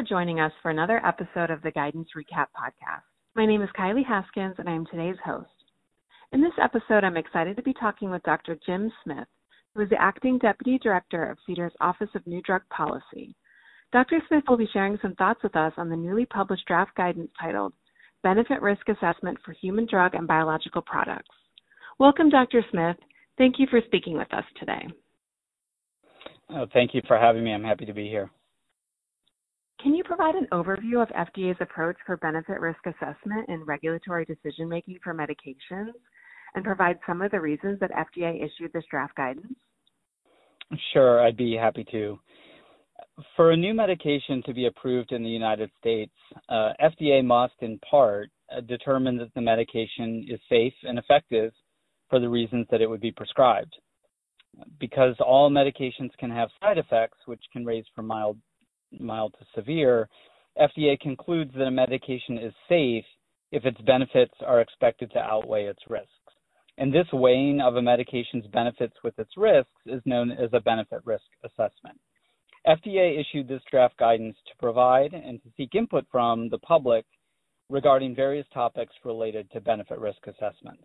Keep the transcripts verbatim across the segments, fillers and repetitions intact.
for joining us for another episode of the Guidance Recap Podcast. My name is Kylie Haskins, and I am today's host. In this episode, I'm excited to be talking with Doctor Jim Smith, who is the Acting Deputy Director of CDER's Office of New Drug Policy. Doctor Smith will be sharing some thoughts with us on the newly published draft guidance titled Benefit Risk Assessment for Human Drug and Biological Products. Welcome, Doctor Smith. Thank you for speaking with us today. Oh, thank you for having me. I'm happy to be here. Can you provide an overview of F D A's approach for benefit risk assessment and regulatory decision-making for medications, and provide some of the reasons that F D A issued this draft guidance? Sure, I'd be happy to. For a new medication to be approved in the United States, uh, F D A must, in part, uh, determine that the medication is safe and effective for the reasons that it would be prescribed. Because all medications can have side effects, which can range from mild, mild to severe, F D A concludes that a medication is safe if its benefits are expected to outweigh its risks. And this weighing of a medication's benefits with its risks is known as a benefit risk assessment. F D A issued this draft guidance to provide and to seek input from the public regarding various topics related to benefit risk assessments.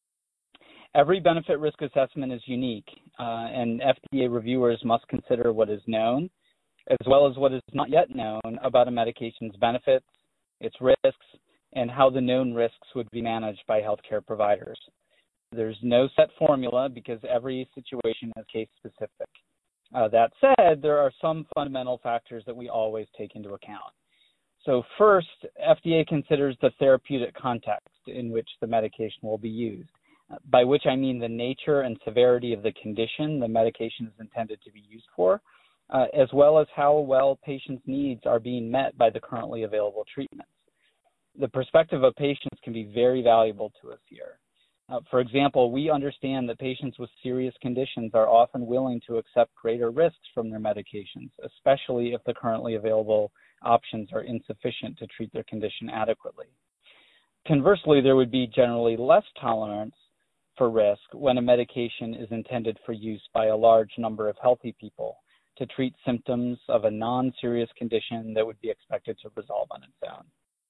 Every benefit risk assessment is unique, uh, and F D A reviewers must consider what is known, as well as what is not yet known about a medication's benefits, its risks, and how the known risks would be managed by healthcare providers. There's no set formula because every situation is case-specific. Uh, that said, there are some fundamental factors that we always take into account. So first, F D A considers the therapeutic context in which the medication will be used, by which I mean the nature and severity of the condition the medication is intended to be used for, uh, as well as how well patients' needs are being met by the currently available treatments. The perspective of patients can be very valuable to us here. Uh, for example, we understand that patients with serious conditions are often willing to accept greater risks from their medications, especially if the currently available options are insufficient to treat their condition adequately. Conversely, there would be generally less tolerance for risk when a medication is intended for use by a large number of healthy people to treat symptoms of a non-serious condition that would be expected to resolve on its own.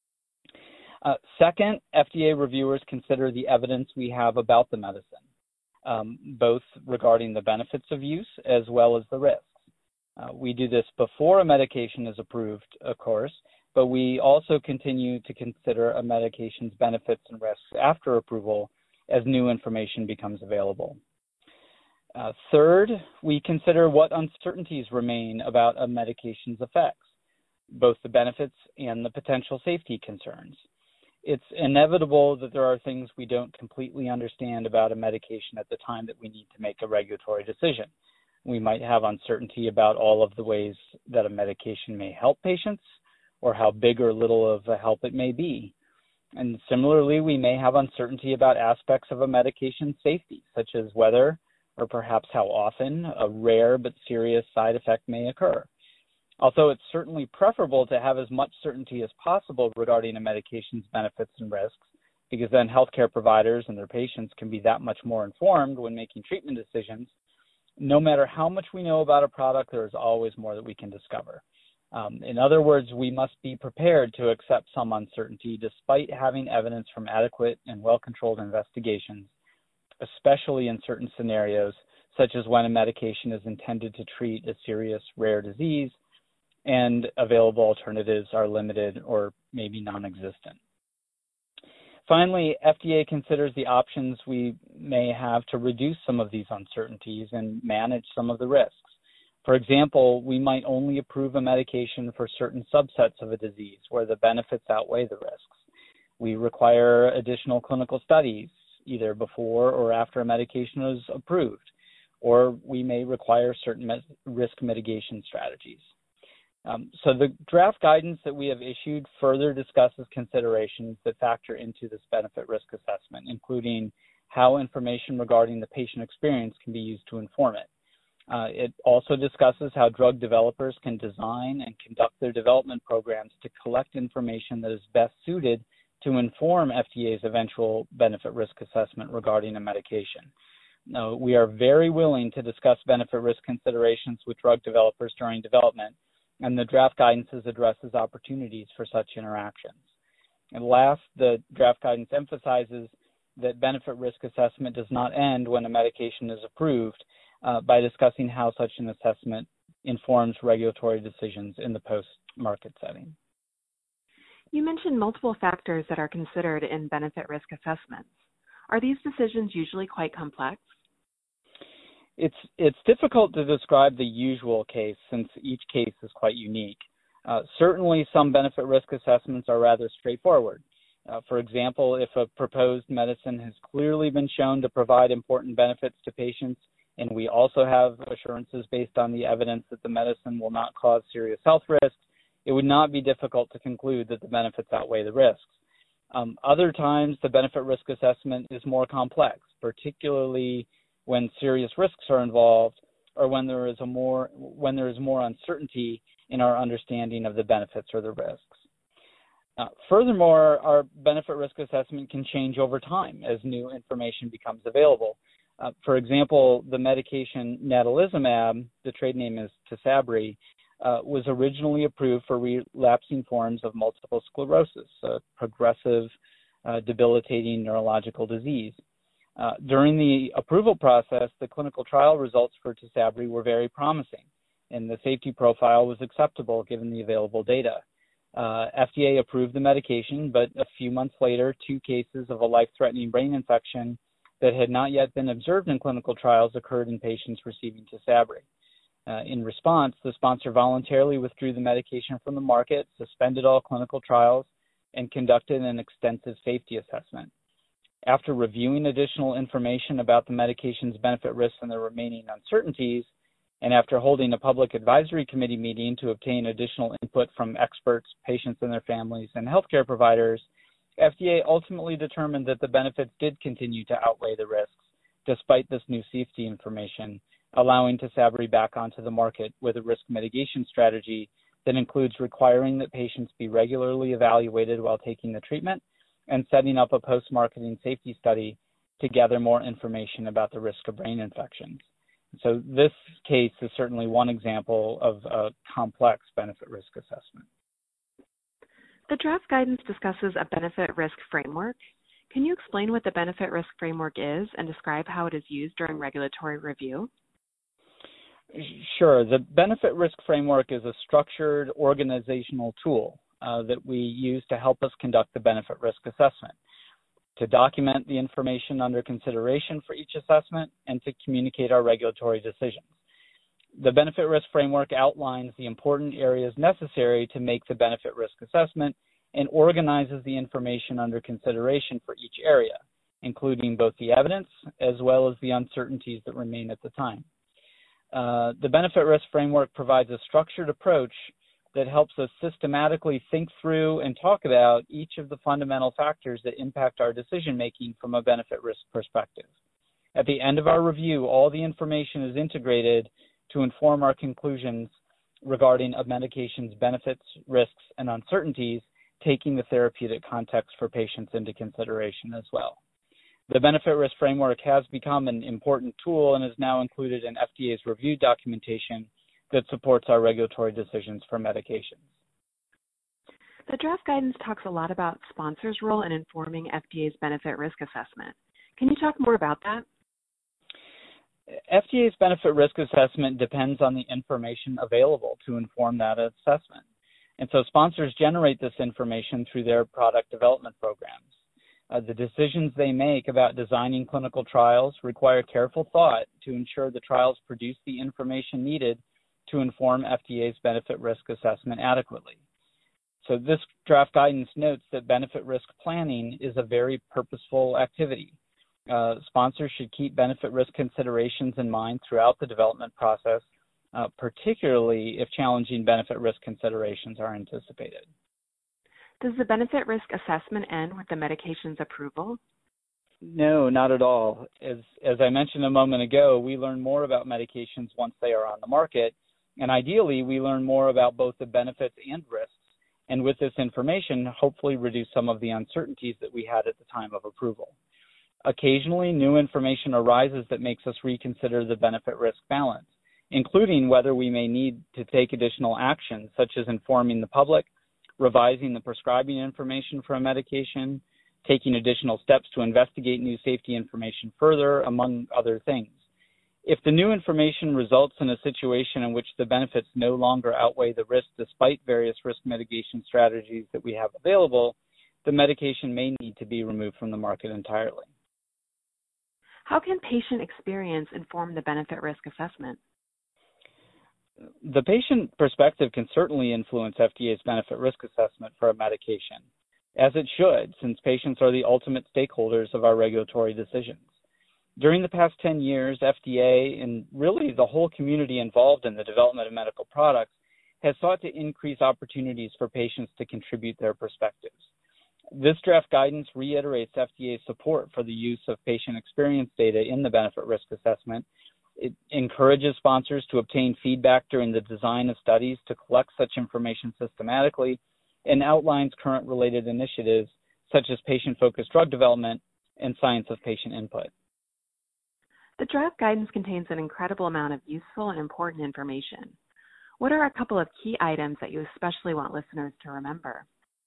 Uh, second, F D A reviewers consider the evidence we have about the medicine, um, both regarding the benefits of use as well as the risks. Uh, we do this before a medication is approved, of course, but we also continue to consider a medication's benefits and risks after approval as new information becomes available. Uh, third, we consider what uncertainties remain about a medication's effects, both the benefits and the potential safety concerns. It's inevitable that there are things we don't completely understand about a medication at the time that we need to make a regulatory decision. We might have uncertainty about all of the ways that a medication may help patients, or how big or little of a help it may be. And similarly, we may have uncertainty about aspects of a medication's safety, such as whether, or perhaps how often, a rare but serious side effect may occur. Although it's certainly preferable to have as much certainty as possible regarding a medication's benefits and risks, because then healthcare providers and their patients can be that much more informed when making treatment decisions, no matter how much we know about a product, there is always more that we can discover. Um, in other words, we must be prepared to accept some uncertainty despite having evidence from adequate and well-controlled investigations, especially in certain scenarios, such as when a medication is intended to treat a serious rare disease and available alternatives are limited or maybe non-existent. Finally, F D A considers the options we may have to reduce some of these uncertainties and manage some of the risks. For example, we might only approve a medication for certain subsets of a disease where the benefits outweigh the risks. We require additional clinical studies, either before or after a medication is approved, or we may require certain risk mitigation strategies. Um, so the draft guidance that we have issued further discusses considerations that factor into this benefit risk assessment, including how information regarding the patient experience can be used to inform it. Uh, it also discusses how drug developers can design and conduct their development programs to collect information that is best suited to inform F D A's eventual benefit risk assessment regarding a medication. Now, we are very willing to discuss benefit risk considerations with drug developers during development, and the draft guidance addresses opportunities for such interactions. And last, the draft guidance emphasizes that benefit-risk assessment does not end when a medication is approved uh, by discussing how such an assessment informs regulatory decisions in the post-market setting. You mentioned multiple factors that are considered in benefit-risk assessments. Are these decisions usually quite complex? It's, it's difficult to describe the usual case since each case is quite unique. Uh, certainly, some benefit-risk assessments are rather straightforward. Uh, for example, if a proposed medicine has clearly been shown to provide important benefits to patients, and we also have assurances based on the evidence that the medicine will not cause serious health risks, it would not be difficult to conclude that the benefits outweigh the risks. Um, other times, the benefit-risk assessment is more complex, particularly when serious risks are involved or when there is a more when there is more uncertainty in our understanding of the benefits or the risks. Uh, furthermore, our benefit risk assessment can change over time as new information becomes available. Uh, for example, the medication natalizumab, the trade name is Tysabri, uh, was originally approved for relapsing forms of multiple sclerosis, a progressive, uh, debilitating neurological disease. Uh, during the approval process, the clinical trial results for Tysabri were very promising, and the safety profile was acceptable given the available data. Uh, F D A approved the medication, but a few months later, two cases of a life-threatening brain infection that had not yet been observed in clinical trials occurred in patients receiving Tysabri. Uh, in response, the sponsor voluntarily withdrew the medication from the market, suspended all clinical trials, and conducted an extensive safety assessment. After reviewing additional information about the medication's benefit risks and the remaining uncertainties, and after holding a public advisory committee meeting to obtain additional input from experts, patients and their families, and healthcare providers, F D A ultimately determined that the benefits did continue to outweigh the risks, despite this new safety information, allowing Tysabri back onto the market with a risk mitigation strategy that includes requiring that patients be regularly evaluated while taking the treatment and setting up a post-marketing safety study to gather more information about the risk of brain infections. So this case is certainly one example of a complex benefit-risk assessment. The draft guidance discusses a benefit-risk framework. Can you explain what the benefit-risk framework is and describe how it is used during regulatory review? Sure. The benefit-risk framework is a structured organizational tool uh, that we use to help us conduct the benefit-risk assessment, to document the information under consideration for each assessment, and to communicate our regulatory decisions. The benefit risk framework outlines the important areas necessary to make the benefit risk assessment and organizes the information under consideration for each area, including both the evidence as well as the uncertainties that remain at the time. Uh, the benefit risk framework provides a structured approach that helps us systematically think through and talk about each of the fundamental factors that impact our decision-making from a benefit risk perspective. At the end of our review, all the information is integrated to inform our conclusions regarding a medication's benefits, risks, and uncertainties, taking the therapeutic context for patients into consideration as well. The benefit risk framework has become an important tool and is now included in F D A's review documentation that supports our regulatory decisions for medications. The draft guidance talks a lot about sponsors' role in informing F D A's benefit risk assessment. Can you talk more about that? F D A's benefit risk assessment depends on the information available to inform that assessment. And so sponsors generate this information through their product development programs. Uh, the decisions they make about designing clinical trials require careful thought to ensure the trials produce the information needed to inform F D A's benefit risk assessment adequately. So this draft guidance notes that benefit risk planning is a very purposeful activity. Uh, sponsors should keep benefit risk considerations in mind throughout the development process, uh, particularly if challenging benefit risk considerations are anticipated. Does the benefit risk assessment end with the medication's approval? No, not at all. As, as I mentioned a moment ago, we learn more about medications once they are on the market, and ideally we learn more about both the benefits and risks, and with this information, hopefully reduce some of the uncertainties that we had at the time of approval. Occasionally, new information arises that makes us reconsider the benefit-risk balance, including whether we may need to take additional action, such as informing the public, revising the prescribing information for a medication, taking additional steps to investigate new safety information further, among other things. If the new information results in a situation in which the benefits no longer outweigh the risk despite various risk mitigation strategies that we have available, the medication may need to be removed from the market entirely. How can patient experience inform the benefit-risk assessment? The patient perspective can certainly influence F D A's benefit-risk assessment for a medication, as it should, since patients are the ultimate stakeholders of our regulatory decisions. During the past ten years, F D A and really the whole community involved in the development of medical products has sought to increase opportunities for patients to contribute their perspectives. This draft guidance reiterates F D A's support for the use of patient experience data in the benefit-risk assessment. It encourages sponsors to obtain feedback during the design of studies to collect such information systematically, and outlines current related initiatives such as patient-focused drug development and science of patient input. The draft guidance contains an incredible amount of useful and important information. What are a couple of key items that you especially want listeners to remember?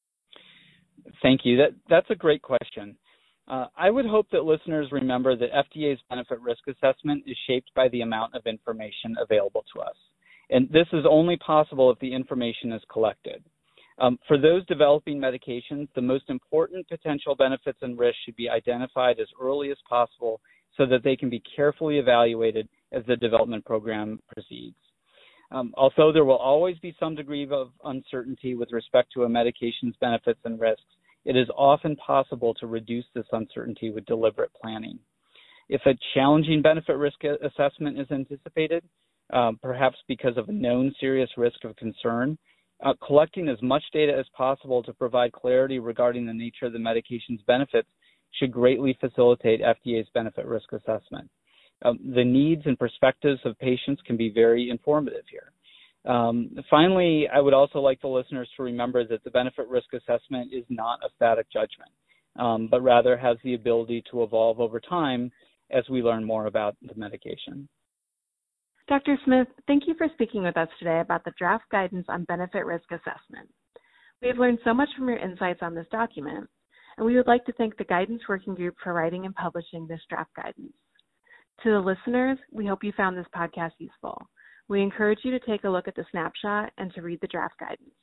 Thank you. That, that's a great question. Uh, I would hope that listeners remember that F D A's benefit-risk assessment is shaped by the amount of information available to us. And this is only possible if the information is collected. Um, for those developing medications, the most important potential benefits and risks should be identified as early as possible so that they can be carefully evaluated as the development program proceeds. Um, although there will always be some degree of uncertainty with respect to a medication's benefits and risks, it is often possible to reduce this uncertainty with deliberate planning. If a challenging benefit-risk assessment is anticipated, um, perhaps because of a known serious risk of concern, uh, collecting as much data as possible to provide clarity regarding the nature of the medication's benefits should greatly facilitate F D A's benefit-risk assessment. Um, the needs and perspectives of patients can be very informative here. Um, finally, I would also like the listeners to remember that the benefit-risk assessment is not a static judgment, um, but rather has the ability to evolve over time as we learn more about the medication. Doctor Smith, thank you for speaking with us today about the draft guidance on benefit-risk assessment. We have learned so much from your insights on this document, and we would like to thank the Guidance Working Group for writing and publishing this draft guidance. To the listeners, we hope you found this podcast useful. We encourage you to take a look at the snapshot and to read the draft guidance.